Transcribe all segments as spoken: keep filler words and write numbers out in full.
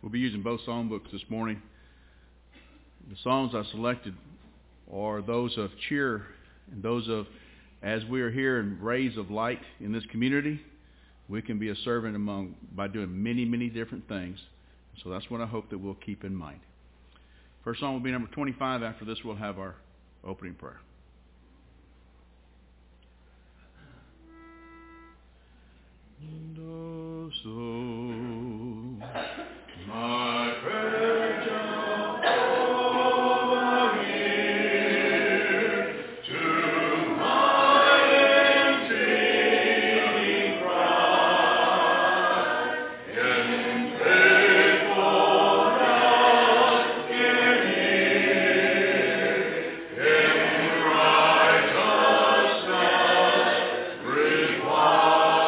We'll be using both songbooks this morning. The songs I selected are those of cheer and those of, as we are here in rays of light in this community, we can be a servant among by doing many, many different things. So that's what I hope that we'll keep in mind. First song will be number twenty-five. After this, we'll have our opening prayer. And oh, so my prayer shall over here to my entreating cry, and faithful God can hear, in righteousness reply.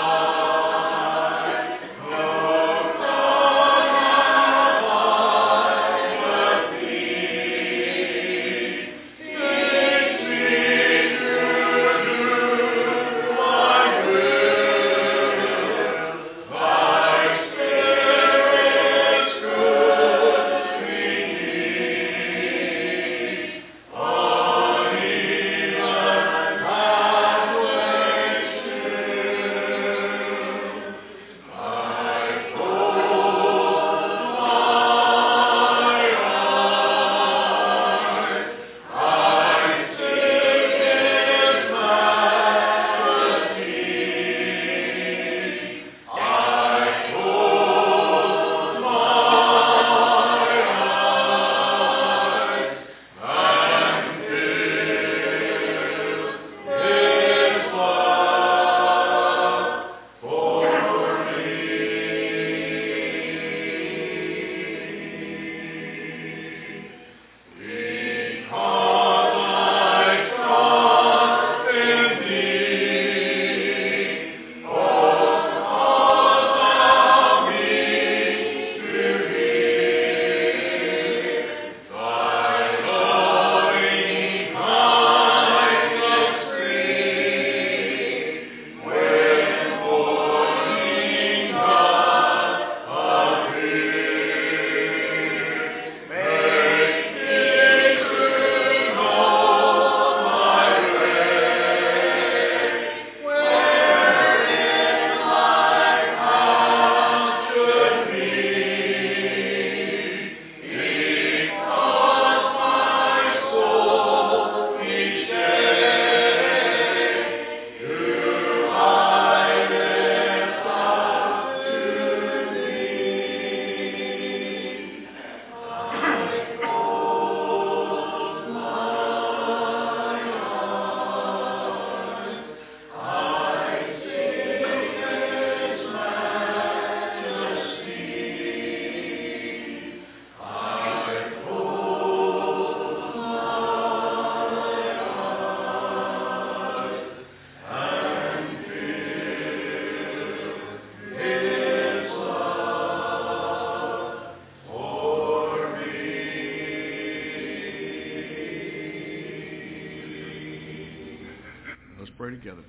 Pray together.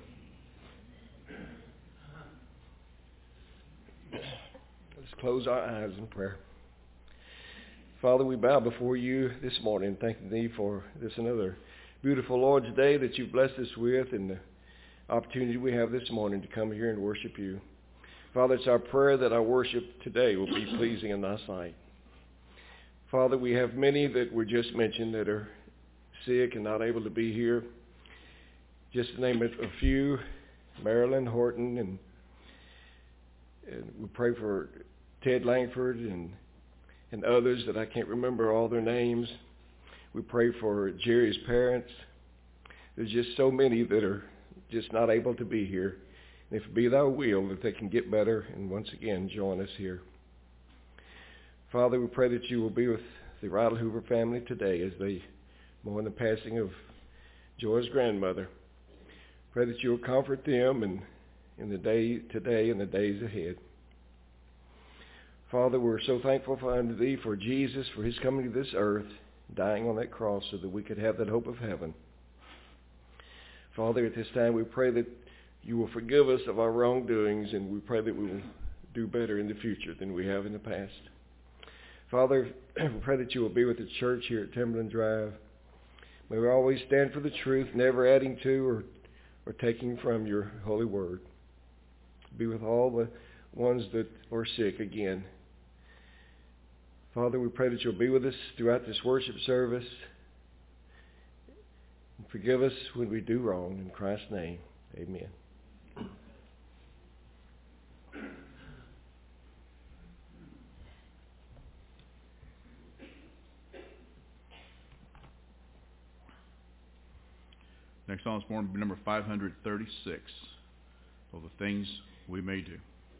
Let's close our eyes in prayer. Father, we bow before you this morning, thanking thee for this another beautiful Lord's Day that you've blessed us with and the opportunity we have this morning to come here and worship you. Father, it's our prayer that our worship today will be pleasing in thy sight. Father, we have many that were just mentioned that are sick and not able to be here. Just to name a few, Marilyn Horton, and, and we pray for Ted Langford and, and others that I can't remember all their names. We pray for Jerry's parents. There's just so many that are just not able to be here. And if it be thy will, that they can get better and once again join us here. Father, we pray that you will be with the Ridle Hoover family today as they mourn the passing of Joy's grandmother. Pray that you will comfort them and in the day today and the days ahead. Father, we're so thankful for unto thee for Jesus, for his coming to this earth, dying on that cross so that we could have that hope of heaven. Father, at this time we pray that you will forgive us of our wrongdoings, and we pray that we will do better in the future than we have in the past. Father, we pray that you will be with the church here at Timberland Drive. May we always stand for the truth, never adding to or, or taking from your holy word. Be with all the ones that are sick again. Father, we pray that you'll be with us throughout this worship service. And forgive us when we do wrong. In Christ's name, amen. Next song this morning will be number five hundred thirty-six, of the things we may do.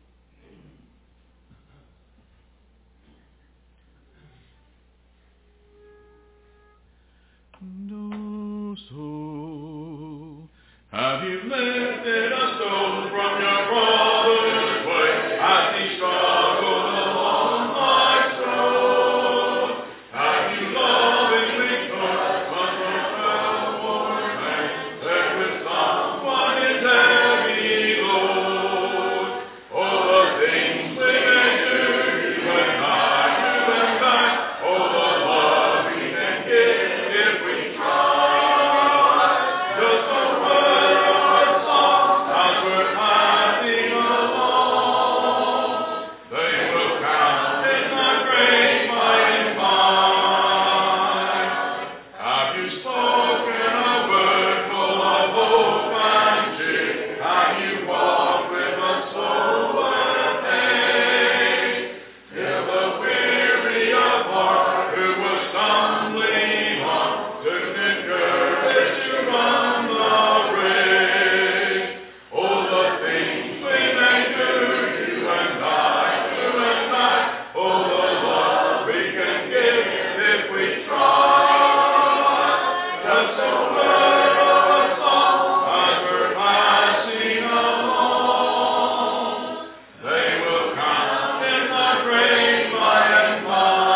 No soul, have you lifted a stone from your brother's way as he struggled along life's road? Have you lovingly taught one more fell for man, that with someone is heavy load? Oh, the things we may do, you and I, you and I, oh, the love we can give if we try. Just a word or a song as we're passing along, they will count in the great by and by. Have you spoken a word full of hope and cheer? Have you walked with a soul and faith? Till the weary of heart who was stumbling on took the courage to run the race. Oh, the things we may do, you and I, you and I. Oh, the love we can give if we try. Just a word or a song as we're passing along, they will count in the great by and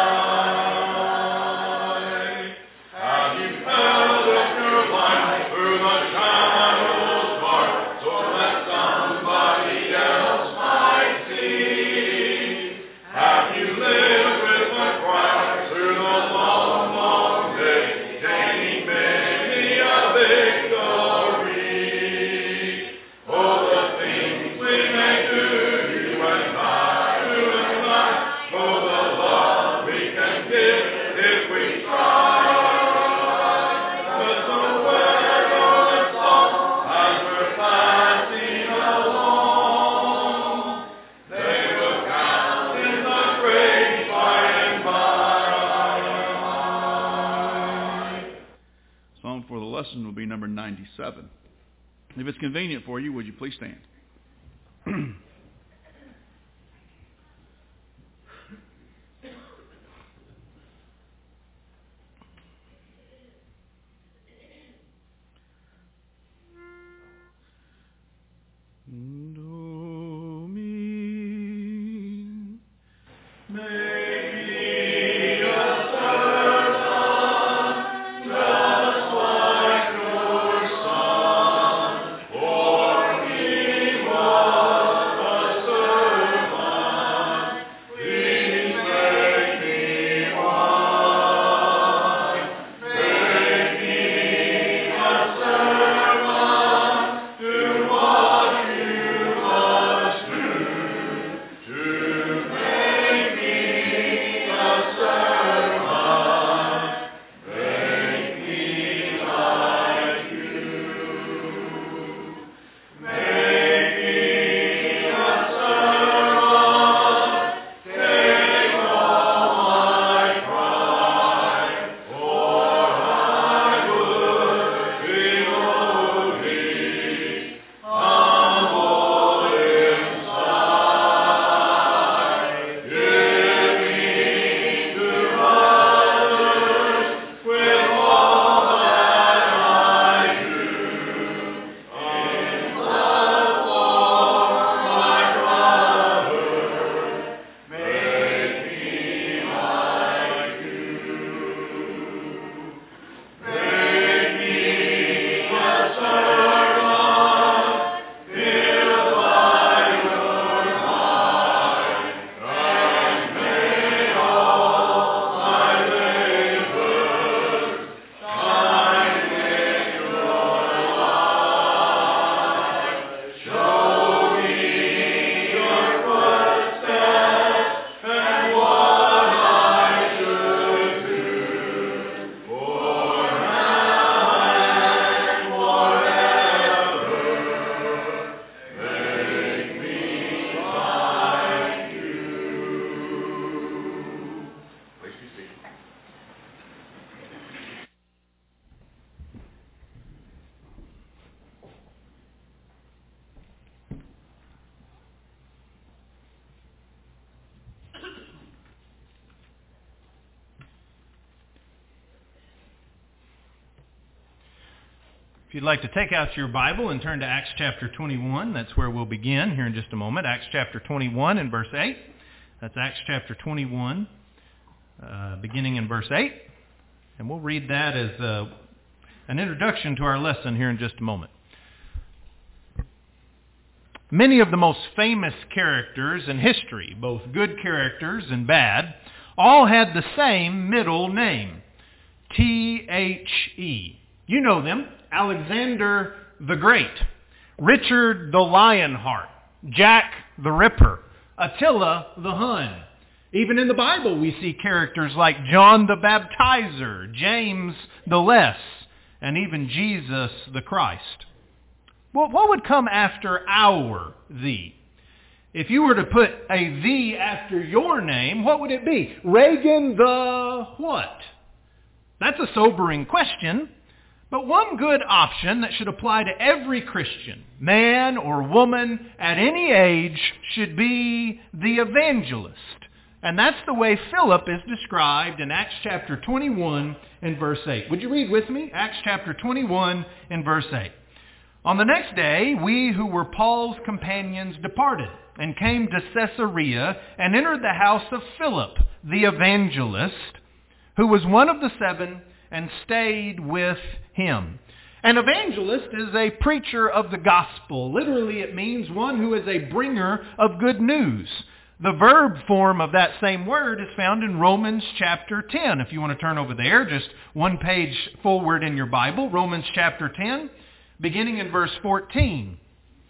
by. Have you held up your light through the shadows dark, so that somebody else might see? Have you lived with the Christ through the long, long day, gaining many a victory? Oh, the things we may do, you and I, you and I. Oh, the love we can give if we try. Just a word or a song as we're passing along, they will count in the great by and by. Song for the lesson will be number ninety-seven. If it's convenient for you, would you please stand? Domine, make me a servant, just like your Son. For he was a servant. Please make me one. Make me a servant, do what you must do, to make me If you'd like to take out your Bible and turn to Acts chapter twenty-one, that's where we'll begin here in just a moment. Acts chapter twenty-one and verse eight. That's Acts chapter twenty-one, uh, beginning in verse eight. And we'll read that as uh, an introduction to our lesson here in just a moment. Many of the most famous characters in history, both good characters and bad, all had the same middle name, T H E. You know them. Alexander the Great, Richard the Lionheart, Jack the Ripper, Attila the Hun. Even in the Bible we see characters like John the Baptizer, James the Less, and even Jesus the Christ. Well, what would come after our the? If you were to put a the after your name, what would it be? Reagan the what? That's a sobering question. But one good option that should apply to every Christian, man or woman at any age, should be the evangelist. And that's the way Philip is described in Acts chapter twenty-one and verse eight. Would you read with me? Acts chapter twenty-one and verse eight. On the next day, we who were Paul's companions departed and came to Caesarea and entered the house of Philip, the evangelist, who was one of the seven, and stayed with him. An evangelist is a preacher of the gospel. Literally, it means one who is a bringer of good news. The verb form of that same word is found in Romans chapter ten. If you want to turn over there, just one page forward in your Bible, Romans chapter ten, beginning in verse fourteen.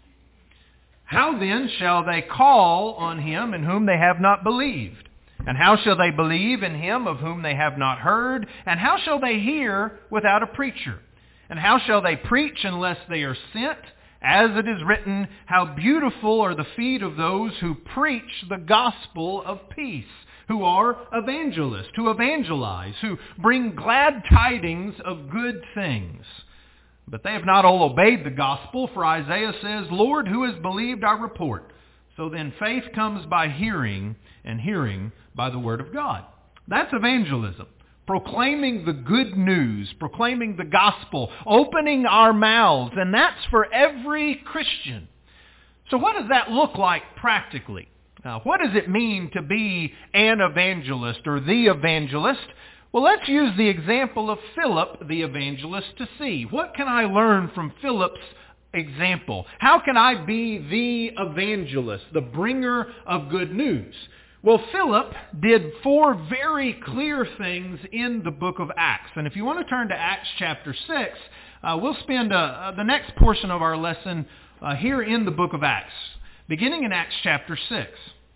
How then shall they call on him in whom they have not believed? And how shall they believe in him of whom they have not heard? And how shall they hear without a preacher? And how shall they preach unless they are sent? As it is written, how beautiful are the feet of those who preach the gospel of peace, who are evangelists, who evangelize, who bring glad tidings of good things. But they have not all obeyed the gospel, for Isaiah says, Lord, who has believed our report? So then faith comes by hearing, and hearing by the word of God. That's evangelism. Proclaiming the good news, proclaiming the gospel, opening our mouths, and that's for every Christian. So what does that look like practically? Uh, what does it mean to be an evangelist or the evangelist? Well, let's use the example of Philip, the evangelist, to see. What can I learn from Philip's example? How can I be the evangelist, the bringer of good news? Well, Philip did four very clear things in the book of Acts. And if you want to turn to Acts chapter six, uh, we'll spend uh, uh, the next portion of our lesson uh, here in the book of Acts, beginning in Acts chapter six.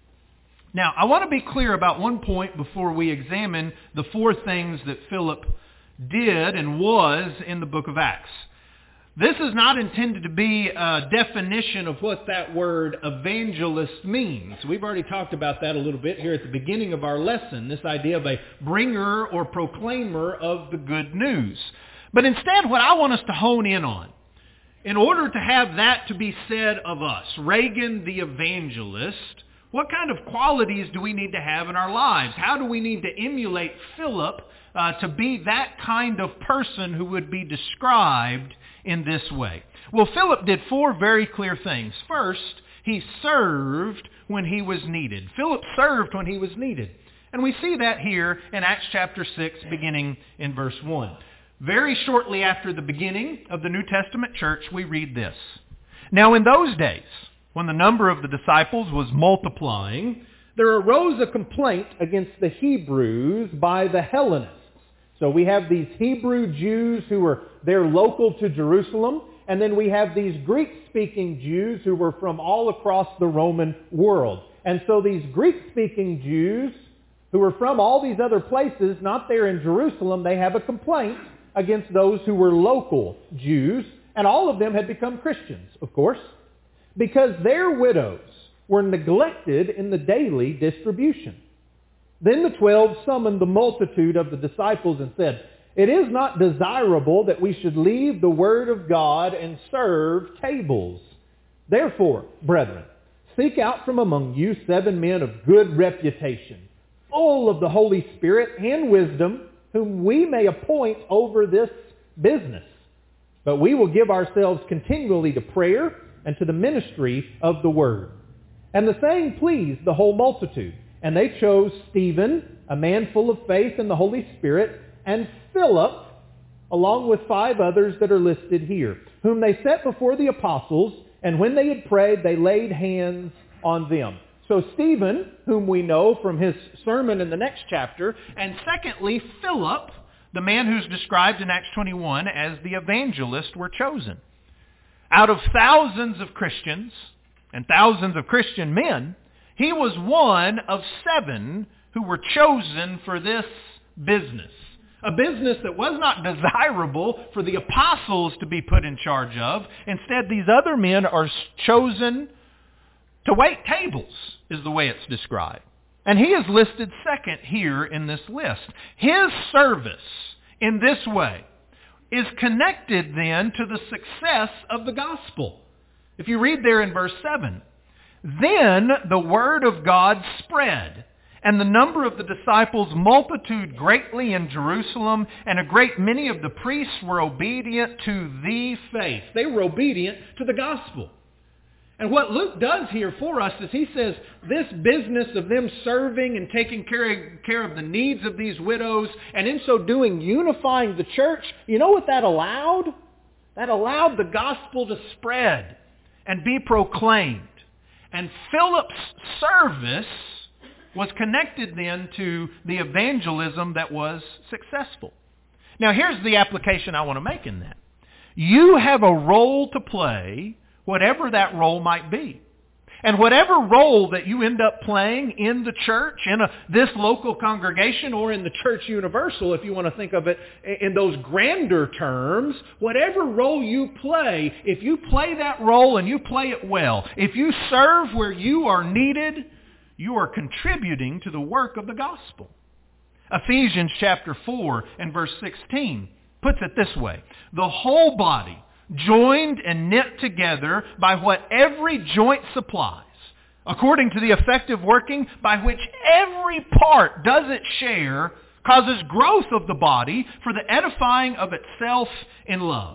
Now, I want to be clear about one point before we examine the four things that Philip did and was in the book of Acts. This is not intended to be a definition of what that word evangelist means. We've already talked about that a little bit here at the beginning of our lesson, this idea of a bringer or proclaimer of the good news. But instead, what I want us to hone in on, in order to have that to be said of us, Reagan the evangelist, what kind of qualities do we need to have in our lives? How do we need to emulate Philip uh, to be that kind of person who would be described in this way? Well, Philip did four very clear things. First, he served when he was needed. Philip served when he was needed. And we see that here in Acts chapter six, beginning in verse one. Very shortly after the beginning of the New Testament church, we read this. Now in those days, when the number of the disciples was multiplying, there arose a complaint against the Hebrews by the Hellenists. So we have these Hebrew Jews who were there local to Jerusalem, and then we have these Greek-speaking Jews who were from all across the Roman world. And so these Greek-speaking Jews who were from all these other places, not there in Jerusalem, they have a complaint against those who were local Jews, and all of them had become Christians, of course, because their widows were neglected in the daily distribution. Then the twelve summoned the multitude of the disciples and said, "It is not desirable that we should leave the word of God and serve tables. Therefore, brethren, seek out from among you seven men of good reputation, full of the Holy Spirit and wisdom, whom we may appoint over this business." But we will give ourselves continually to prayer and to the ministry of the word. And the saying pleased the whole multitude. And they chose Stephen, a man full of faith in the Holy Spirit, and Philip, along with five others that are listed here, whom they set before the apostles, and when they had prayed, they laid hands on them. So Stephen, whom we know from his sermon in the next chapter, and secondly, Philip, the man who's described in Acts twenty-one as the evangelist, were chosen. Out of thousands of Christians and thousands of Christian men, he was one of seven who were chosen for this business. A business that was not desirable for the apostles to be put in charge of. Instead, these other men are chosen to wait tables, is the way it's described. And he is listed second here in this list. His service in this way is connected then to the success of the gospel. If you read there in verse seven, then the word of God spread, and the number of the disciples multitude greatly in Jerusalem, and a great many of the priests were obedient to the faith. They were obedient to the gospel. And what Luke does here for us is he says this business of them serving and taking care, care of the needs of these widows, and in so doing unifying the church, you know what that allowed? That allowed the gospel to spread and be proclaimed. And Philip's service was connected then to the evangelism that was successful. Now here's the application I want to make in that. You have a role to play, whatever that role might be. And whatever role that you end up playing in the church, in a, this local congregation, or in the church universal, if you want to think of it in those grander terms, whatever role you play, if you play that role and you play it well, if you serve where you are needed, you are contributing to the work of the gospel. Ephesians chapter four and verse sixteen puts it this way: the whole body, joined and knit together by what every joint supplies, according to the effective working by which every part does its share, causes growth of the body for the edifying of itself in love.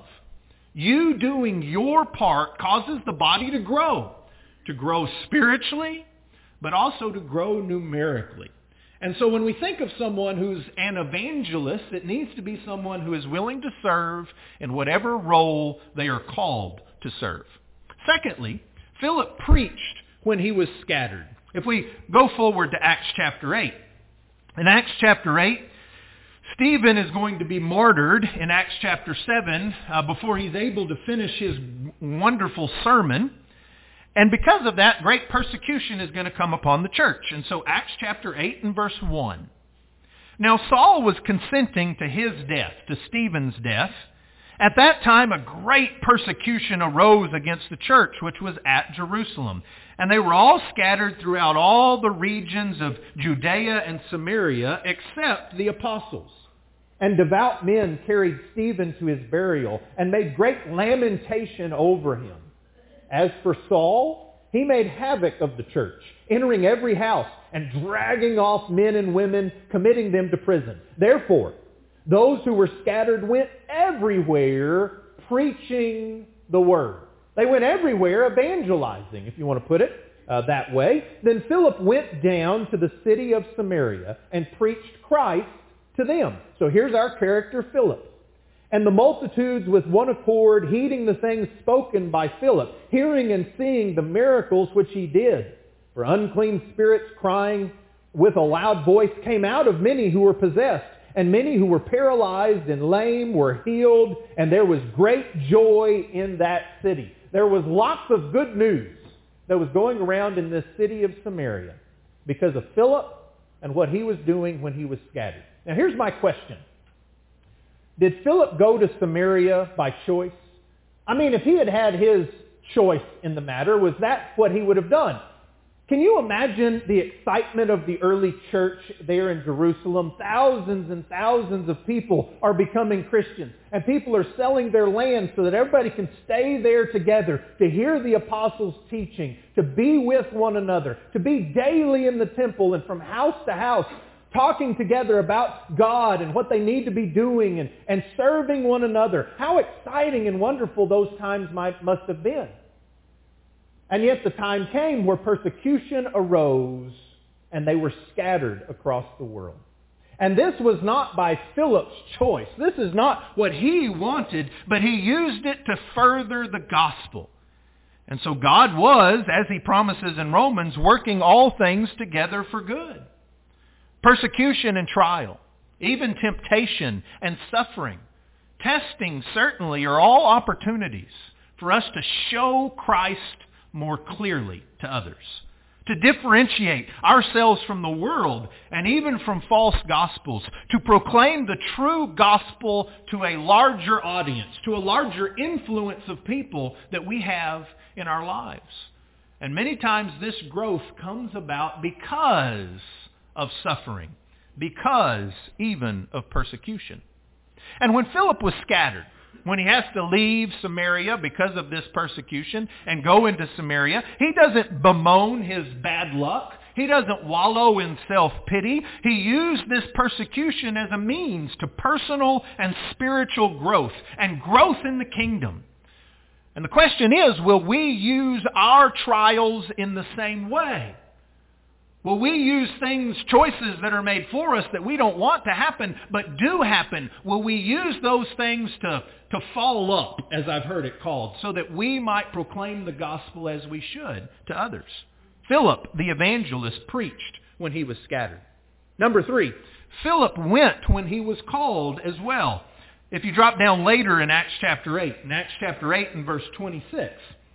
You doing your part causes the body to grow, to grow spiritually, but also to grow numerically. And so when we think of someone who's an evangelist, it needs to be someone who is willing to serve in whatever role they are called to serve. Secondly, Philip preached when he was scattered. If we go forward to Acts chapter eight. In Acts chapter eight, Stephen is going to be martyred in Acts chapter seven uh, before he's able to finish his wonderful sermon. And because of that, great persecution is going to come upon the church. And so Acts chapter eight and verse one. Now Saul was consenting to his death, to Stephen's death. At that time a great persecution arose against the church, which was at Jerusalem. And they were all scattered throughout all the regions of Judea and Samaria, except the apostles. And devout men carried Stephen to his burial, and made great lamentation over him. As for Saul, he made havoc of the church, entering every house and dragging off men and women, committing them to prison. Therefore, those who were scattered went everywhere preaching the word. They went everywhere evangelizing, if you want to put it uh, that way. Then Philip went down to the city of Samaria and preached Christ to them. So here's our character, Philip. And the multitudes with one accord, heeding the things spoken by Philip, hearing and seeing the miracles which he did. For unclean spirits crying with a loud voice came out of many who were possessed, and many who were paralyzed and lame were healed, and there was great joy in that city. There was lots of good news that was going around in this city of Samaria because of Philip and what he was doing when he was scattered. Now here's my question. Did Philip go to Samaria by choice? I mean, if he had had his choice in the matter, was that what he would have done? Can you imagine the excitement of the early church there in Jerusalem? Thousands and thousands of people are becoming Christians, and people are selling their land so that everybody can stay there together to hear the apostles' teaching, to be with one another, to be daily in the temple and from house to house, talking together about God and what they need to be doing and, and serving one another. How exciting and wonderful those times might, must have been. And yet the time came where persecution arose and they were scattered across the world. And this was not by Philip's choice. This is not what he wanted, but he used it to further the gospel. And so God was, as he promises in Romans, working all things together for good. Persecution and trial, even temptation and suffering, testing certainly are all opportunities for us to show Christ more clearly to others, to differentiate ourselves from the world and even from false gospels, to proclaim the true gospel to a larger audience, to a larger influence of people that we have in our lives. And many times this growth comes about because of suffering, because even of persecution. And when Philip was scattered, when he has to leave Samaria because of this persecution and go into Samaria, he doesn't bemoan his bad luck. He doesn't wallow in self-pity. He used this persecution as a means to personal and spiritual growth and growth in the kingdom. And the question is, will we use our trials in the same way? Will we use things, choices that are made for us that we don't want to happen but do happen? Will we use those things to, to fall up, as I've heard it called, so that we might proclaim the gospel as we should to others? Philip, the evangelist, preached when he was scattered. Number three, Philip went when he was called as well. If you drop down later in Acts chapter eight, in Acts chapter eight and verse twenty-six,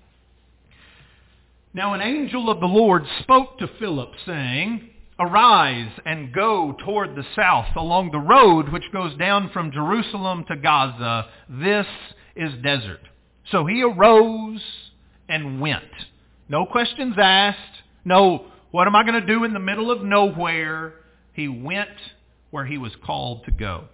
now an angel of the Lord spoke to Philip, saying, "Arise and go toward the south along the road which goes down from Jerusalem to Gaza. This is desert." So he arose and went. No questions asked. No, what am I going to do in the middle of nowhere? He went where he was called to go.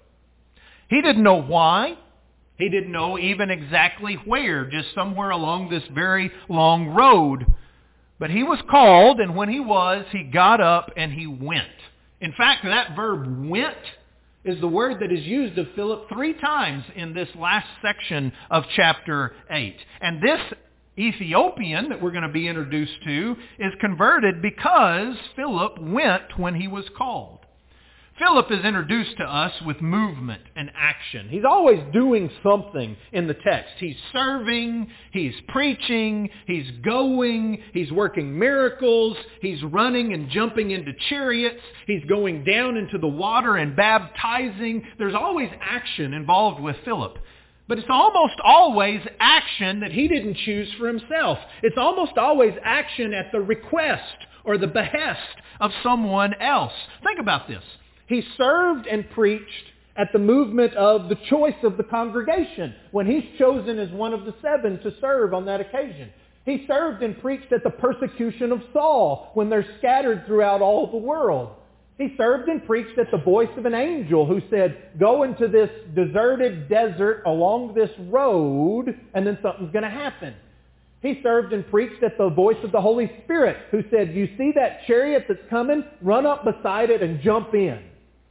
He didn't know why. He didn't know even exactly where, just somewhere along this very long road. But he was called, and when he was, he got up and he went. In fact, that verb went is the word that is used of Philip three times in this last section of chapter eight. And this Ethiopian that we're going to be introduced to is converted because Philip went when he was called. Philip is introduced to us with movement and action. He's always doing something in the text. He's serving, he's preaching, he's going, he's working miracles, he's running and jumping into chariots, he's going down into the water and baptizing. There's always action involved with Philip. But it's almost always action that he didn't choose for himself. It's almost always action at the request or the behest of someone else. Think about this. He served and preached at the movement of the choice of the congregation when he's chosen as one of the seven to serve on that occasion. He served and preached at the persecution of Saul when they're scattered throughout all the world. He served and preached at the voice of an angel who said, "Go into this deserted desert along this road and then something's going to happen." He served and preached at the voice of the Holy Spirit who said, "You see that chariot that's coming? Run up beside it and jump in."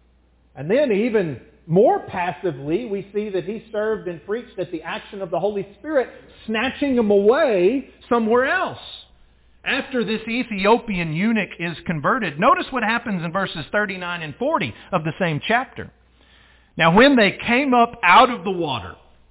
And then even more passively, we see that he served and preached at the action of the Holy Spirit, snatching him away somewhere else. After this Ethiopian eunuch is converted, notice what happens in verses thirty-nine and forty of the same chapter. Now when they came up out of the water,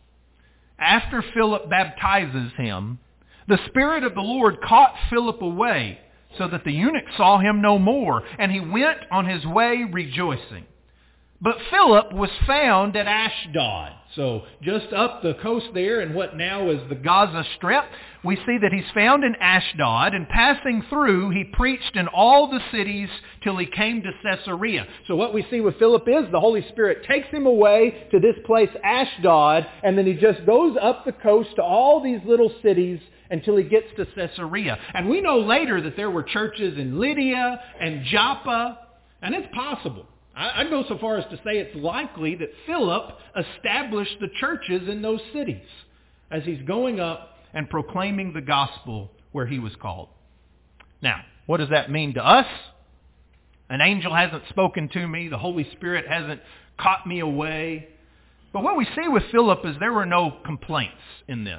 after Philip baptizes him, the Spirit of the Lord caught Philip away, so that the eunuch saw him no more, and he went on his way rejoicing. But Philip was found at Ashdod. So just up the coast there in what now is the Gaza Strip, we see that he's found in Ashdod, and passing through, he preached in all the cities till he came to Caesarea. So what we see with Philip is the Holy Spirit takes him away to this place, Ashdod, and then he just goes up the coast to all these little cities until he gets to Caesarea. And we know later that there were churches in Lydia and Joppa, and it's possible. I'd go so far as to say it's likely that Philip established the churches in those cities as he's going up and proclaiming the gospel where he was called. Now, what does that mean to us? An angel hasn't spoken to me. The Holy Spirit hasn't caught me away. But what we see with Philip is there were no complaints in this.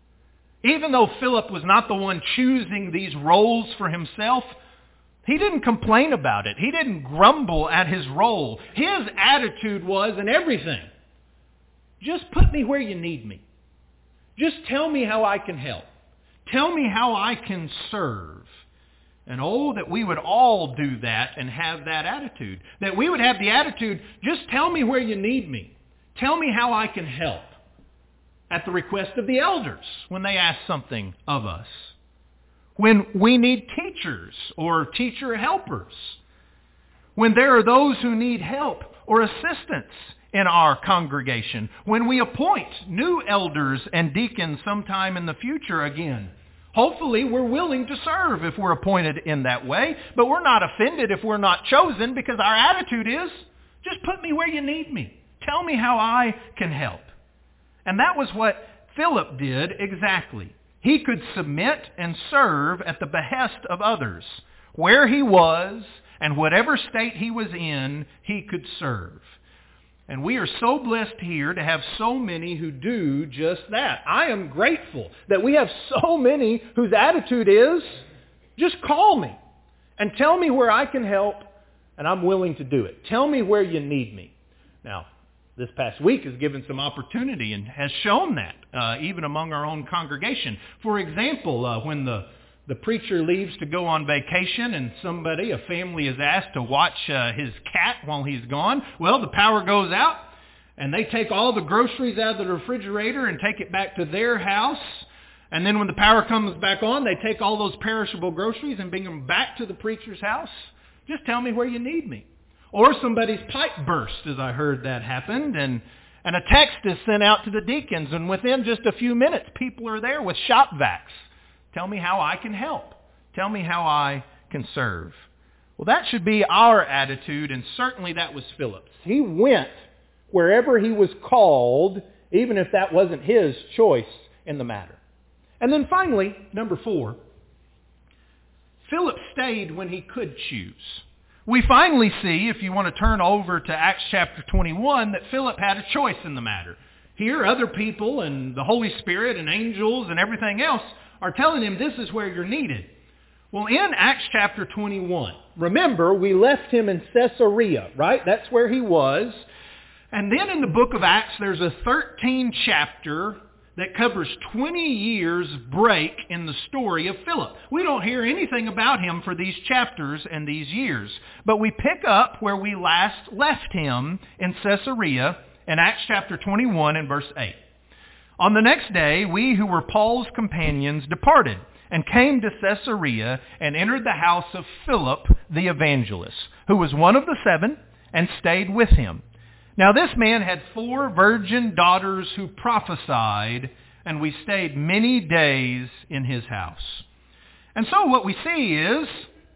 Even though Philip was not the one choosing these roles for himself, he didn't complain about it. He didn't grumble at his role. His attitude was in everything, just put me where you need me. Just tell me how I can help. Tell me how I can serve. And oh, that we would all do that and have that attitude. That we would have the attitude, just tell me where you need me. Tell me how I can help. At the request of the elders when they ask something of us. When we need teachers or teacher helpers. When there are those who need help or assistance in our congregation. When we appoint new elders and deacons sometime in the future again. Hopefully we're willing to serve if we're appointed in that way, but we're not offended if we're not chosen because our attitude is, just put me where you need me. Tell me how I can help. And that was what Philip did exactly. He could submit and serve at the behest of others. Where he was and whatever state he was in, he could serve. And we are so blessed here to have so many who do just that. I am grateful that we have so many whose attitude is, just call me and tell me where I can help, and I'm willing to do it. Tell me where you need me. Now, this past week has given some opportunity and has shown that, uh, even among our own congregation. For example, uh, when the, the preacher leaves to go on vacation and somebody, a family, is asked to watch uh, his cat while he's gone, well, the power goes out and they take all the groceries out of the refrigerator and take it back to their house. And then when the power comes back on, they take all those perishable groceries and bring them back to the preacher's house. Just tell me where you need me. Or somebody's pipe burst, as I heard that happened, and, and a text is sent out to the deacons, and within just a few minutes, people are there with shop vacs. Tell me how I can help. Tell me how I can serve. Well, that should be our attitude, and certainly that was Philip's. He went wherever he was called, even if that wasn't his choice in the matter. And then finally, number four, Philip stayed when he could choose. We finally see, if you want to turn over to Acts chapter twenty-one, that Philip had a choice in the matter. Here, other people and the Holy Spirit and angels and everything else are telling him this is where you're needed. Well, in Acts chapter twenty-one, remember, we left him in Caesarea, right? That's where he was. And then in the book of Acts, there's a thirteen chapter that covers twenty years break in the story of Philip. We don't hear anything about him for these chapters and these years. But we pick up where we last left him in Caesarea in Acts chapter twenty-one and verse eight. On the next day, we who were Paul's companions departed and came to Caesarea and entered the house of Philip the evangelist, who was one of the seven, and stayed with him. Now this man had four virgin daughters who prophesied, and we stayed many days in his house. And so what we see is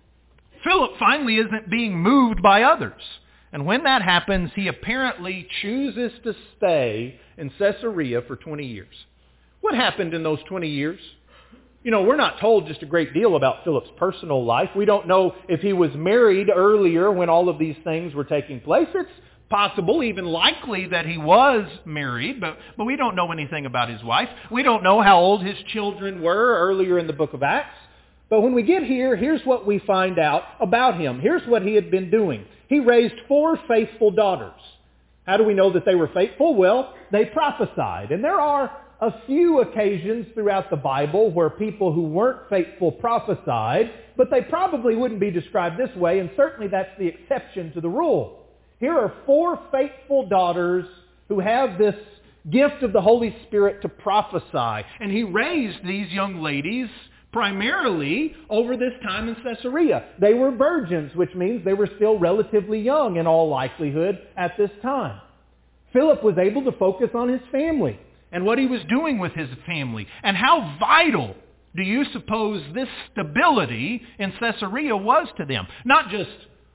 Philip finally isn't being moved by others. And when that happens, he apparently chooses to stay in Caesarea for twenty years. What happened in those twenty years? You know, we're not told just a great deal about Philip's personal life. We don't know if he was married earlier when all of these things were taking place. It's possible, even likely, that he was married, but, but we don't know anything about his wife. We don't know how old his children were earlier in the book of Acts. But when we get here, here's what we find out about him. Here's what he had been doing. He raised four faithful daughters. How do we know that they were faithful? Well, they prophesied. And there are a few occasions throughout the Bible where people who weren't faithful prophesied, but they probably wouldn't be described this way, and certainly that's the exception to the rule. Here are four faithful daughters who have this gift of the Holy Spirit to prophesy. And he raised these young ladies primarily over this time in Caesarea. They were virgins, which means they were still relatively young in all likelihood at this time. Philip was able to focus on his family and what he was doing with his family. And how vital do you suppose this stability in Caesarea was to them? Not just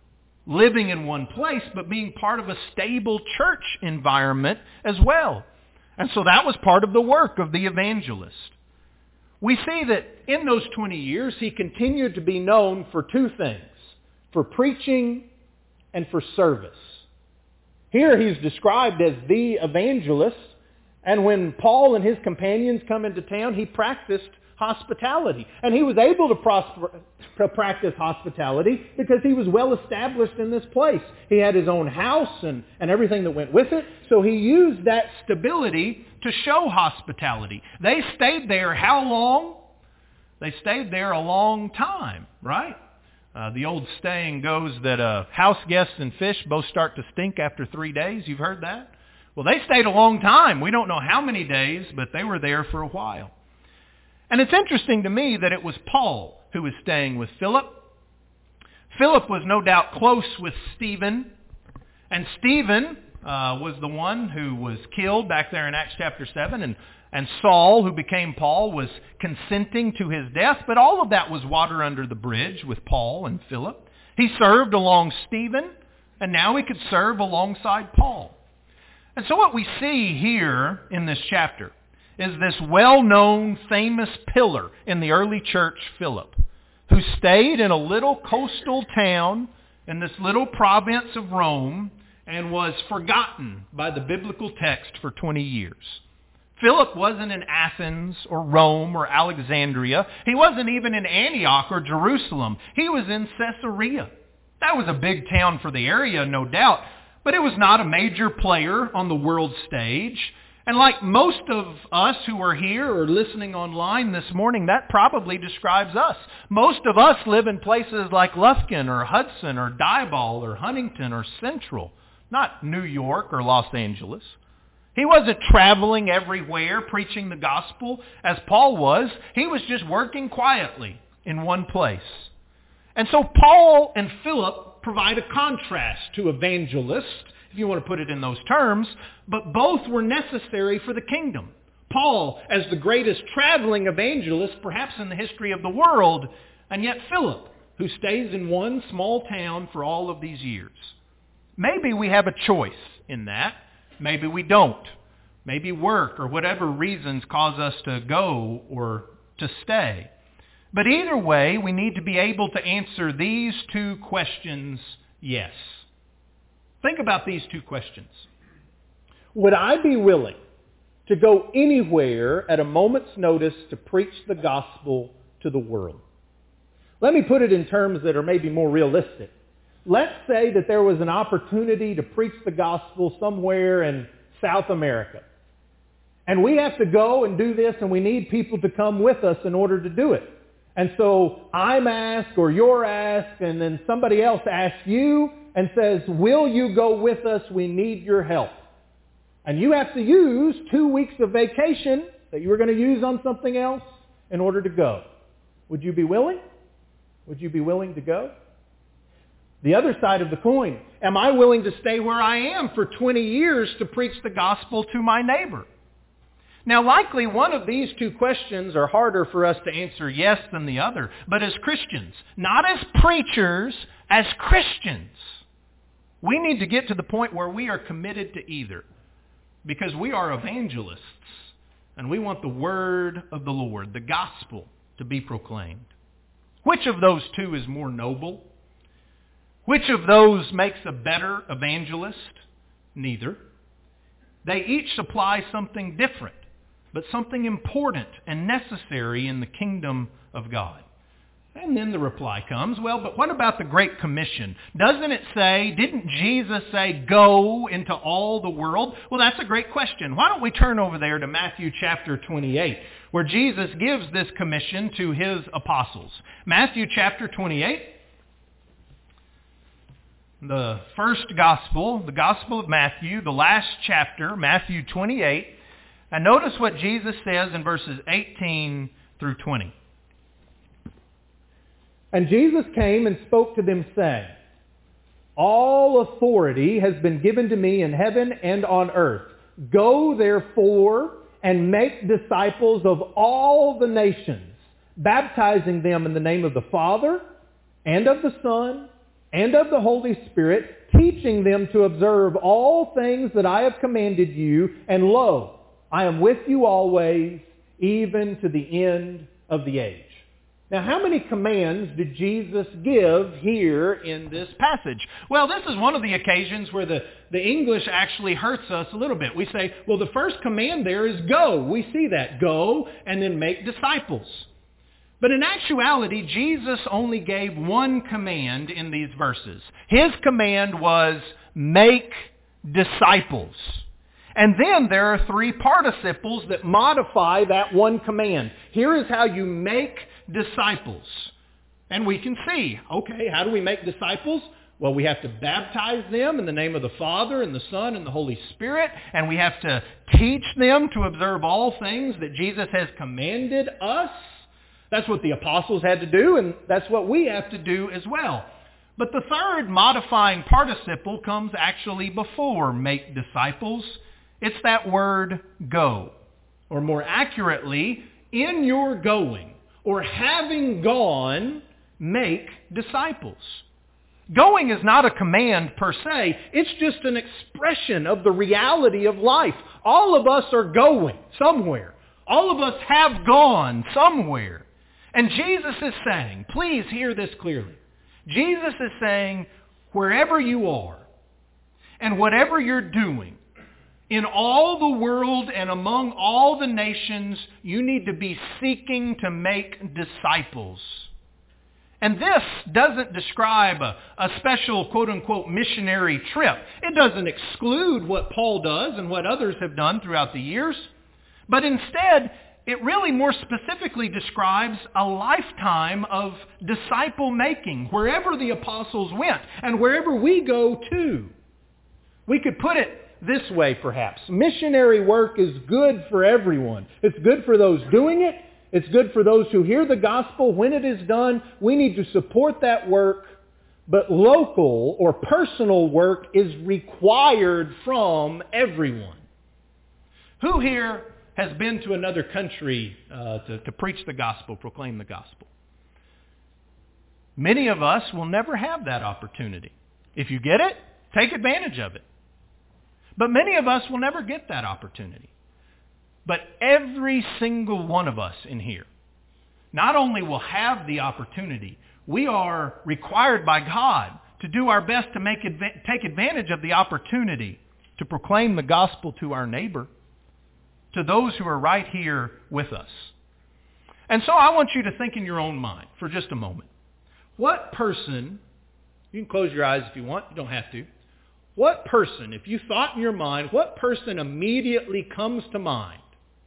living in one place, but being part of a stable church environment as well. And so that was part of the work of the evangelist. We see that in those twenty years, he continued to be known for two things. for preaching, and for service. Here he's described as the evangelist, and when Paul and his companions come into town, he practiced hospitality. And he was able to, prosper, to practice hospitality because he was well established in this place. He had his own house and, and everything that went with it, so he used that stability to show hospitality. They stayed there how long? They stayed there a long time, right? Uh, the old saying goes that uh, house guests and fish both start to stink after three days. You've heard that? Well, they stayed a long time. We don't know how many days, but they were there for a while. And it's interesting to me that it was Paul who was staying with Philip. Philip was no doubt close with Stephen. And Stephen uh, was the one who was killed back there in Acts chapter seven. And, and Saul, who became Paul, was consenting to his death. But all of that was water under the bridge with Paul and Philip. He served along Stephen, and now he could serve alongside Paul. And so what we see here in this chapter is this well-known, famous pillar in the early church, Philip, who stayed in a little coastal town in this little province of Rome and was forgotten by the biblical text for twenty years. Philip wasn't in Athens or Rome or Alexandria. He wasn't even in Antioch or Jerusalem. He was in Caesarea. That was a big town for the area, no doubt, but it was not a major player on the world stage. And like most of us who are here or listening online this morning, that probably describes us. Most of us live in places like Lufkin or Hudson or Diboll or Huntington or Central, not New York or Los Angeles. He wasn't traveling everywhere preaching the gospel as Paul was. He was just working quietly in one place. And so Paul and Philip provide a contrast to evangelists, if you want to put it in those terms, but both were necessary for the kingdom. Paul as the greatest traveling evangelist perhaps in the history of the world, and yet Philip, who stays in one small town for all of these years. Maybe we have a choice in that. Maybe we don't. Maybe work or whatever reasons cause us to go or to stay. But either way, we need to be able to answer these two questions, yes. Think about these two questions. Would I be willing to go anywhere at a moment's notice to preach the gospel to the world? Let me put it in terms that are maybe more realistic. Let's say that there was an opportunity to preach the gospel somewhere in South America. And we have to go and do this, and we need people to come with us in order to do it. And so I'm asked, or you're asked, and then somebody else asks you and says, will you go with us? We need your help. And you have to use two weeks of vacation that you were going to use on something else in order to go. Would you be willing? Would you be willing to go? The other side of the coin, am I willing to stay where I am for twenty years to preach the gospel to my neighbor? Now, likely one of these two questions are harder for us to answer yes than the other. But as Christians, not as preachers, as Christians, we need to get to the point where we are committed to either. Because we are evangelists, and we want the word of the Lord, the gospel, to be proclaimed. Which of those two is more noble? Which of those makes a better evangelist? Neither. They each supply something different, but something important and necessary in the kingdom of God. And then the reply comes, well, but what about the Great Commission? Doesn't it say, didn't Jesus say, go into all the world? Well, that's a great question. Why don't we turn over there to Matthew chapter twenty-eight, where Jesus gives this commission to his apostles. Matthew chapter twenty-eight, the first gospel, the Gospel of Matthew, the last chapter, Matthew twenty-eight. And notice what Jesus says in verses eighteen through twenty. And Jesus came and spoke to them, saying, all authority has been given to me in heaven and on earth. Go therefore and make disciples of all the nations, baptizing them in the name of the Father and of the Son and of the Holy Spirit, teaching them to observe all things that I have commanded you. And lo, I am with you always, even to the end of the age. Now, how many commands did Jesus give here in this passage? Well, this is one of the occasions where the, the English actually hurts us a little bit. We say, well, the first command there is go. We see that. Go and then make disciples. But in actuality, Jesus only gave one command in these verses. His command was make disciples. And then there are three participles that modify that one command. Here is how you make disciples. And we can see, okay, how do we make disciples? Well, we have to baptize them in the name of the Father and the Son and the Holy Spirit, and we have to teach them to observe all things that Jesus has commanded us. That's what the apostles had to do, and that's what we have to do as well. But the third modifying participle comes actually before make disciples. It's that word go. Or more accurately, in your going, or having gone, make disciples. Going is not a command per se. It's just an expression of the reality of life. All of us are going somewhere. All of us have gone somewhere. And Jesus is saying, please hear this clearly. Jesus is saying, wherever you are and whatever you're doing, in all the world and among all the nations, you need to be seeking to make disciples. And this doesn't describe a, a special quote-unquote missionary trip. It doesn't exclude what Paul does and what others have done throughout the years. But instead, it really more specifically describes a lifetime of disciple-making wherever the apostles went and wherever we go too. We could put it this way perhaps. Missionary work is good for everyone. It's good for those doing it. It's good for those who hear the gospel. When it is done, we need to support that work. But local or personal work is required from everyone. Who here has been to another country uh, to, to preach the gospel, proclaim the gospel? Many of us will never have that opportunity. If you get it, take advantage of it. But many of us will never get that opportunity. But every single one of us in here not only will have the opportunity, we are required by God to do our best to make adva- take advantage of the opportunity to proclaim the gospel to our neighbor, to those who are right here with us. And so I want you to think in your own mind for just a moment. What person, you can close your eyes if you want, you don't have to. What person, if you thought in your mind, what person immediately comes to mind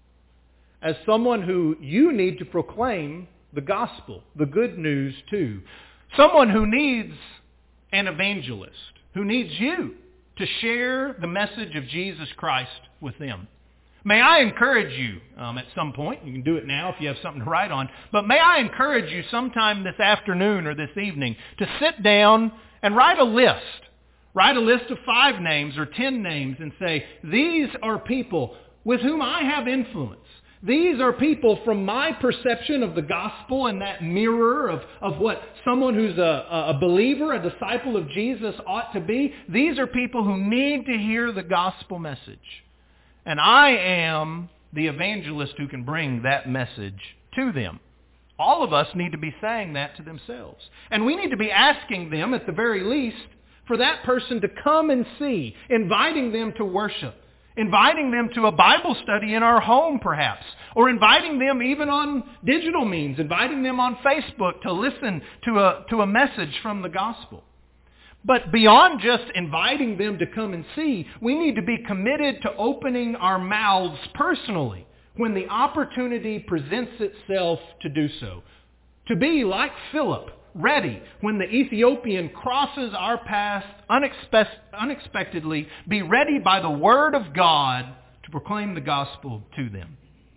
as someone who you need to proclaim the gospel, the good news to? Someone who needs an evangelist, who needs you to share the message of Jesus Christ with them. May I encourage you um, at some point, you can do it now if you have something to write on, but may I encourage you sometime this afternoon or this evening to sit down and write a list. Write a list of five names or ten names and say, these are people with whom I have influence. These are people from my perception of the gospel and that mirror of, of what someone who's a, a believer, a disciple of Jesus ought to be. These are people who need to hear the gospel message. And I am the evangelist who can bring that message to them. All of us need to be saying that to themselves. And we need to be asking them, at the very least, for that person to come and see, inviting them to worship, inviting them to a Bible study in our home perhaps, or inviting them even on digital means, inviting them on Facebook to listen to a, to a message from the gospel. But beyond just inviting them to come and see, we need to be committed to opening our mouths personally when the opportunity presents itself to do so. To be like Philip, ready when the Ethiopian crosses our path unexpe- unexpectedly, be ready by the word of God to proclaim the gospel to them.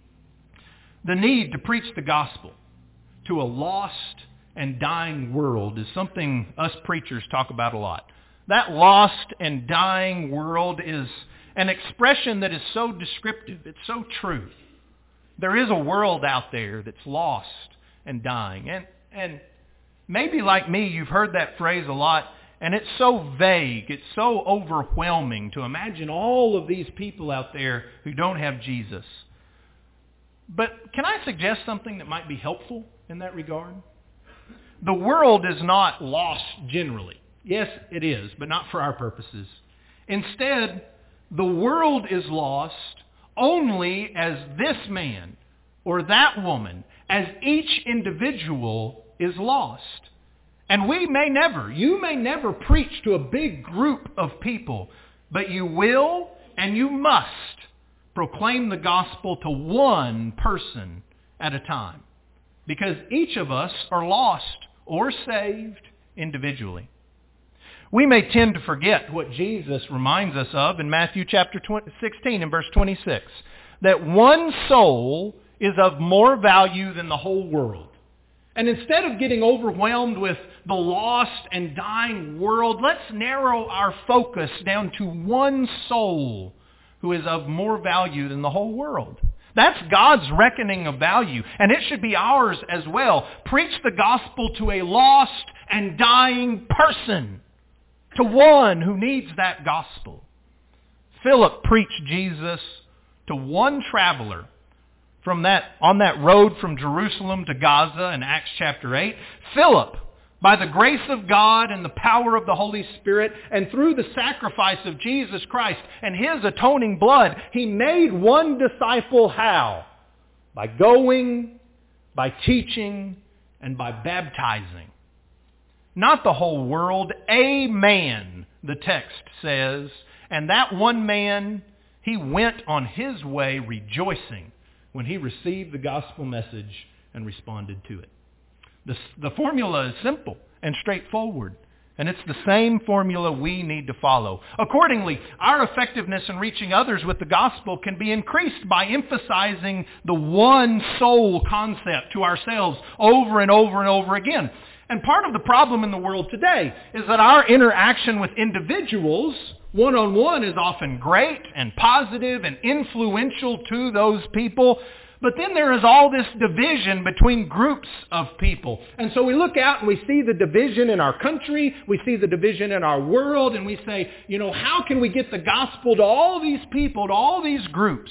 The need to preach the gospel to a lost and dying world is something us preachers talk about a lot. That lost and dying world is an expression that is so descriptive. It's so true. There is a world out there that's lost and dying. And, and maybe like me, you've heard that phrase a lot, and it's so vague, it's so overwhelming to imagine all of these people out there who don't have Jesus. But can I suggest something that might be helpful in that regard? The world is not lost generally. Yes, it is, but not for our purposes. Instead, the world is lost only as this man or that woman, as each individual is lost. And we may never, you may never preach to a big group of people, but you will and you must proclaim the gospel to one person at a time. Because each of us are lost or saved individually. We may tend to forget what Jesus reminds us of in Matthew chapter sixteen and verse twenty-six, that one soul is of more value than the whole world. And instead of getting overwhelmed with the lost and dying world, let's narrow our focus down to one soul who is of more value than the whole world. That's God's reckoning of value, and it should be ours as well. Preach the gospel to a lost and dying person, to one who needs that gospel. Philip preached Jesus to one traveler from that on that road from Jerusalem to Gaza in Acts chapter eight. Philip, by the grace of God and the power of the Holy Spirit and through the sacrifice of Jesus Christ and his atoning blood, he made one disciple how? By going, by teaching, and by baptizing. Not the whole world, a man, the text says. And that one man, he went on his way rejoicing when he received the gospel message and responded to it. The, the formula is simple and straightforward, and it's the same formula we need to follow. Accordingly, our effectiveness in reaching others with the gospel can be increased by emphasizing the one soul concept to ourselves over and over and over again. And part of the problem in the world today is that our interaction with individuals one-on-one is often great and positive and influential to those people. But then there is all this division between groups of people. And so we look out and we see the division in our country, we see the division in our world, and we say, you know, how can we get the gospel to all these people, to all these groups?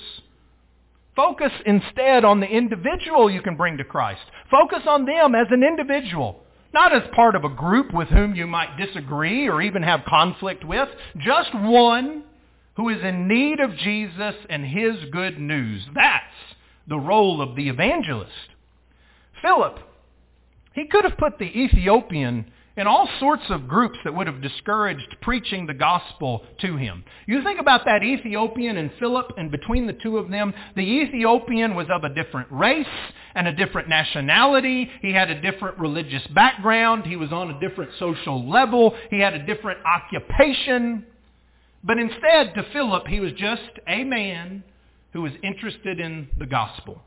Focus instead on the individual you can bring to Christ. Focus on them as an individual. Not as part of a group with whom you might disagree or even have conflict with. Just one who is in need of Jesus and his good news. That's the role of the evangelist. Philip, he could have put the Ethiopian in all sorts of groups that would have discouraged preaching the gospel to him. You think about that Ethiopian and Philip, and between the two of them, the Ethiopian was of a different race and a different nationality. He had a different religious background. He was on a different social level. He had a different occupation. But instead, to Philip, he was just a man who was interested in the gospel.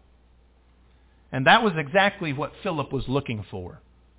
And that was exactly what Philip was looking for.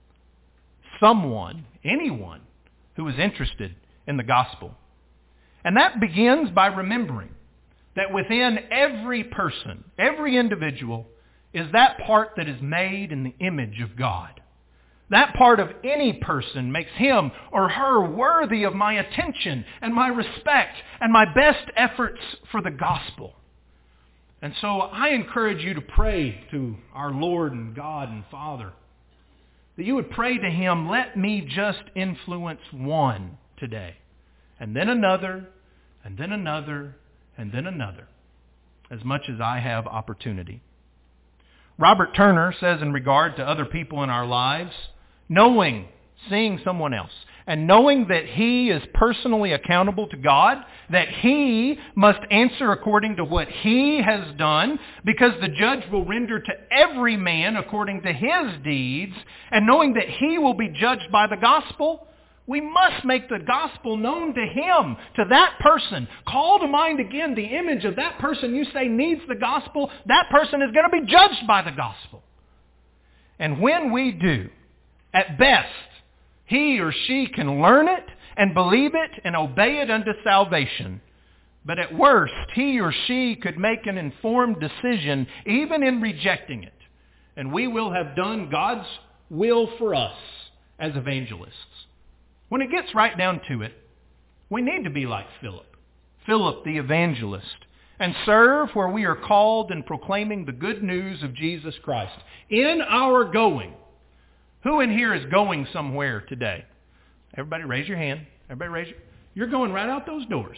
Someone, anyone, who was interested in the gospel. And that begins by remembering that within every person, every individual, is that part that is made in the image of God. That part of any person makes him or her worthy of my attention and my respect and my best efforts for the gospel. And so I encourage you to pray to our Lord and God and Father, that you would pray to him, let me just influence one today, and then another, and then another, and then another, as much as I have opportunity. Robert Turner says in regard to other people in our lives, knowing, seeing someone else, and knowing that he is personally accountable to God, that he must answer according to what he has done, because the judge will render to every man according to his deeds, and knowing that he will be judged by the gospel, we must make the gospel known to him, to that person. Call to mind again the image of that person you say needs the gospel. That person is going to be judged by the gospel. And when we do, at best, he or she can learn it and believe it and obey it unto salvation. But at worst, he or she could make an informed decision even in rejecting it. And we will have done God's will for us as evangelists. When it gets right down to it, we need to be like Philip. Philip the evangelist. and serve where we are called in proclaiming the good news of Jesus Christ. In our going. Who in here is going somewhere today? Everybody raise your hand. Everybody raise your... You're going right out those doors.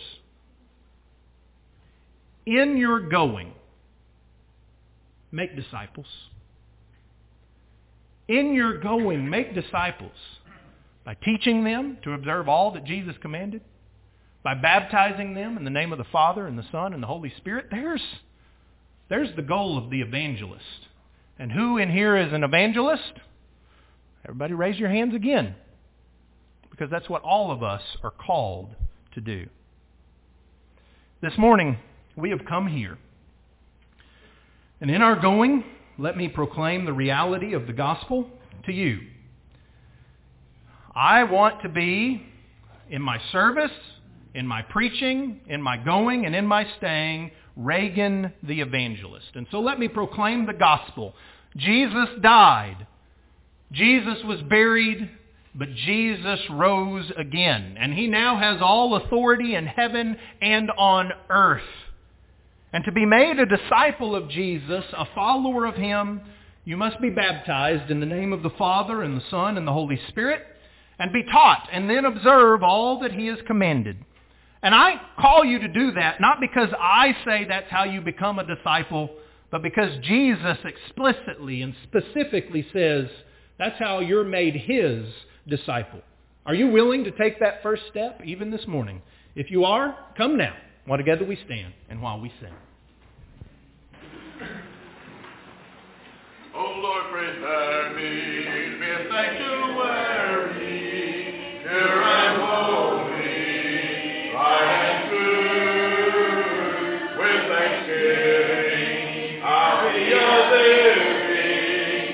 In your going, make disciples. In your going, make disciples by teaching them to observe all that Jesus commanded, by baptizing them in the name of the Father and the Son and the Holy Spirit. There's, there's the goal of the evangelist. And who in here is an evangelist? Everybody raise your hands again, because that's what all of us are called to do. This morning, we have come here. And in our going, let me proclaim the reality of the gospel to you. I want to be, in my service, in my preaching, in my going, and in my staying, Reagan the evangelist. And so let me proclaim the gospel. Jesus died. Jesus was buried, but Jesus rose again. And he now has all authority in heaven and on earth. And to be made a disciple of Jesus, a follower of him, you must be baptized in the name of the Father and the Son and the Holy Spirit, and be taught and then observe all that he has commanded. And I call you to do that, not because I say that's how you become a disciple, but because Jesus explicitly and specifically says that's how you're made his disciple. Are you willing to take that first step even this morning? If you are, come now, while together we stand and while we sing. Oh Lord, prepare me to be a sanctuary, pure and holy, right and true. With thanksgiving, I'll be a living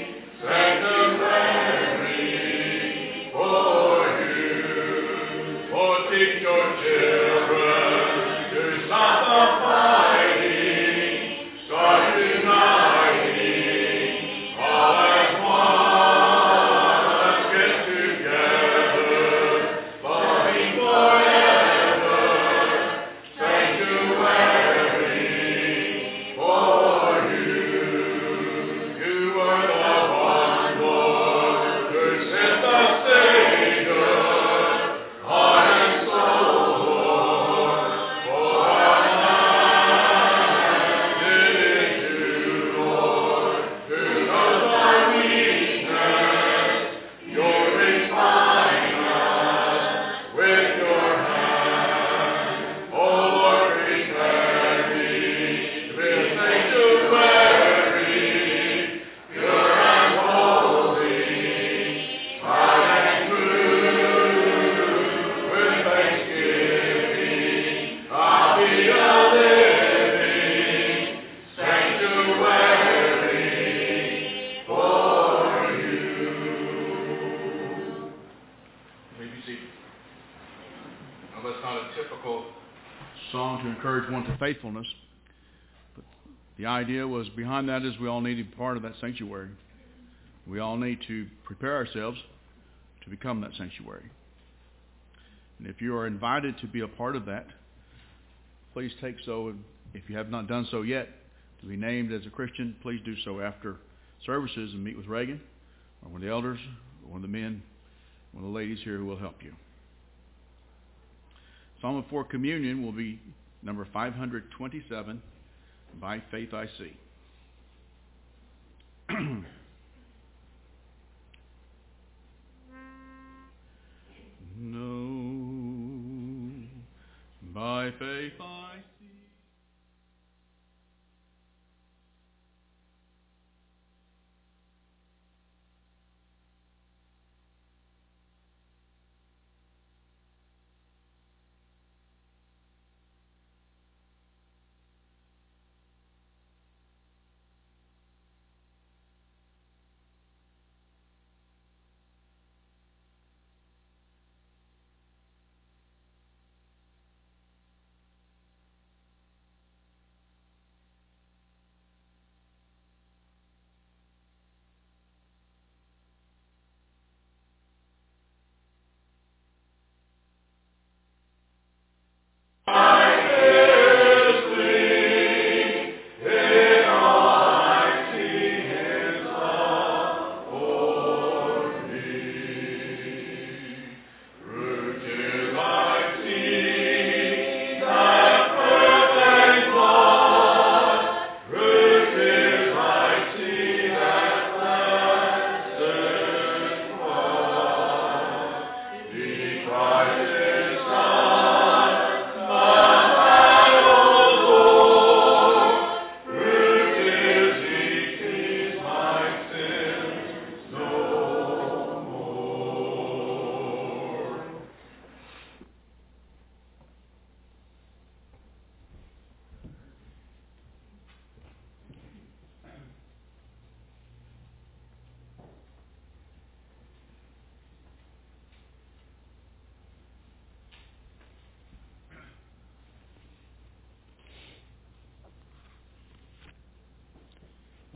sanctuary for you. Oh, teach your children to stop the fighting, start uniting, all as one. Let's get together, loving forever, sanctuary for you. You are the one, Lord, who sent the Savior, heart and soul, Lord, for our lives. It is you, Lord, who knows our weakness. You're refining us with your hand. Oh Lord, prepare me to be a sanctuary, pure and holy, tried and true. With thanksgiving, I'll be a living sanctuary for you. May be seated. Now, that's not a typical song to encourage one to faithfulness, but the idea was behind that is we all need to be part of that sanctuary. We all need to prepare ourselves to become that sanctuary. And if you are invited to be a part of that, please take so, if you have not done so yet, to be named as a Christian, please do so after services and meet with Reagan, or one of the elders, or one of the men, one of the ladies here who will help you. Psalm for communion will be number five hundred twenty-seven, By Faith I See. No, by faith I see.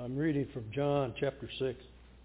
I'm reading from John chapter six.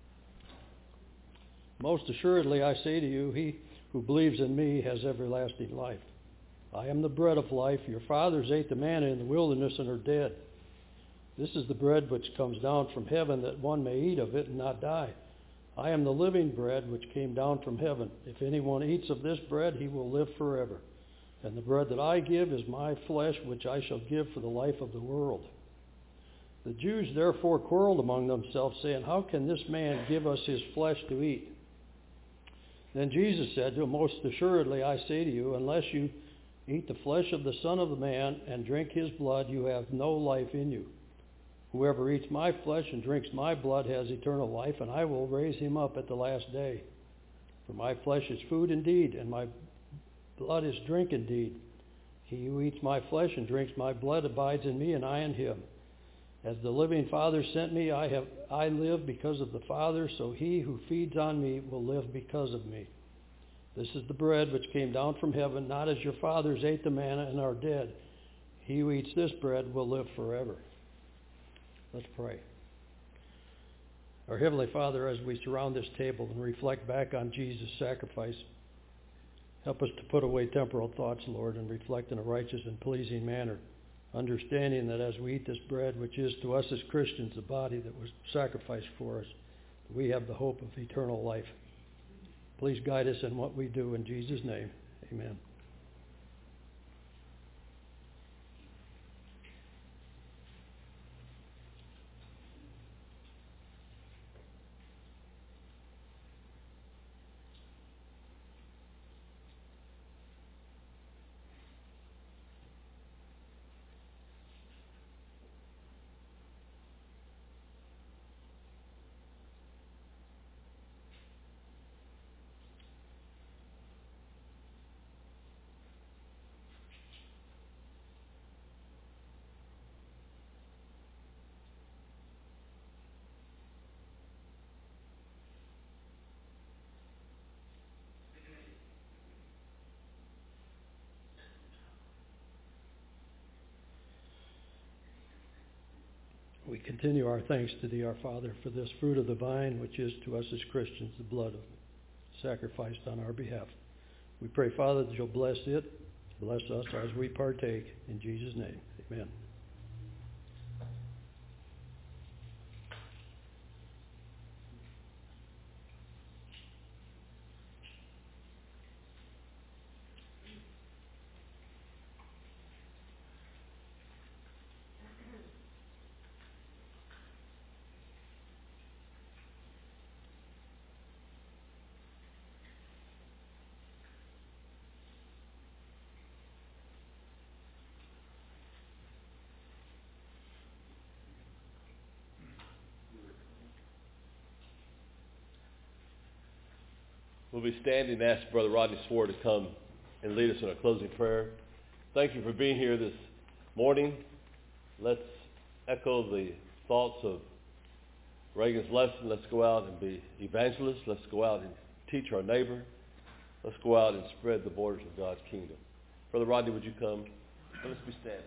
Most assuredly I say to you, he who believes in me has everlasting life. I am the bread of life. Your fathers ate the manna in the wilderness and are dead. This is the bread which comes down from heaven, that one may eat of it and not die. I am the living bread which came down from heaven. If anyone eats of this bread, he will live forever. And the bread that I give is my flesh, which I shall give for the life of the world. The Jews therefore quarreled among themselves, saying, How can this man give us his flesh to eat? Then Jesus said to them, Most assuredly I say to you, unless you eat the flesh of the Son of Man and drink his blood, you have no life in you. Whoever eats my flesh and drinks my blood has eternal life, and I will raise him up at the last day. For my flesh is food indeed, and my blood is drink indeed. He who eats my flesh and drinks my blood abides in me, and I in him. As the living Father sent me, I have I live because of the Father, so he who feeds on me will live because of me. This is the bread which came down from heaven, not as your fathers ate the manna and are dead. He who eats this bread will live forever. Let's pray. Our Heavenly Father, as we surround this table and reflect back on Jesus' sacrifice, help us to put away temporal thoughts, Lord, and reflect in a righteous and pleasing manner, understanding that as we eat this bread, which is to us as Christians the body that was sacrificed for us, we have the hope of eternal life. Please guide us in what we do in Jesus' name. Amen. We continue our thanks to Thee, our Father, for this fruit of the vine, which is to us as Christians the blood of sacrificed on our behalf. We pray, Father, that You'll bless it, bless us as we partake. In Jesus' name, amen. We'll be standing and ask Brother Rodney Swore to come and lead us in a closing prayer. Thank you for being here this morning. Let's echo the thoughts of Reagan's lesson. Let's go out and be evangelists. Let's go out and teach our neighbor. Let's go out and spread the borders of God's kingdom. Brother Rodney, would you come? Let us be standing.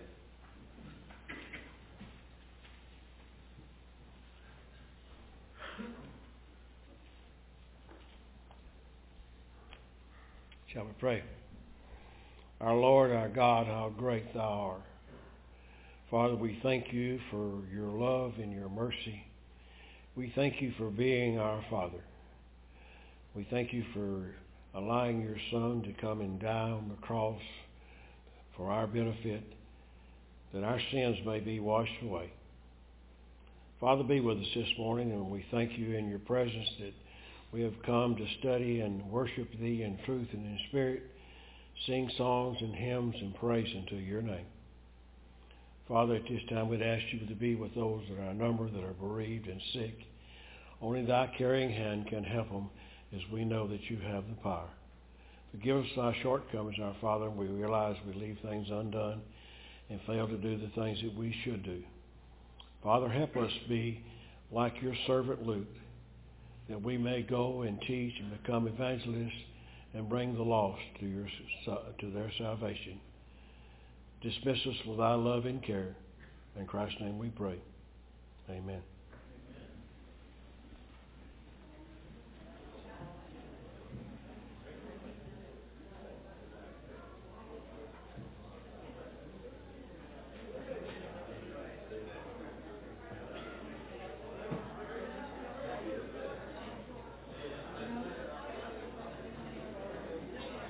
Shall we pray? Our Lord, our God, how great Thou art. Father, we thank You for Your love and Your mercy. We thank You for being our Father. We thank You for allowing Your Son to come and die on the cross for our benefit, that our sins may be washed away. Father, be with us this morning, and we thank You in Your presence that we have come to study and worship Thee in truth and in spirit, sing songs and hymns and praise unto Your name. Father, at this time we'd ask You to be with those that are numbered, that are bereaved and sick. Only Thy caring hand can help them, as we know that You have the power. Forgive us our shortcomings, our Father, and we realize we leave things undone and fail to do the things that we should do. Father, help us be like Your servant Luke, that we may go and teach and become evangelists and bring the lost to your to their salvation. Dismiss us with Thy love and care. In Christ's name we pray. Amen.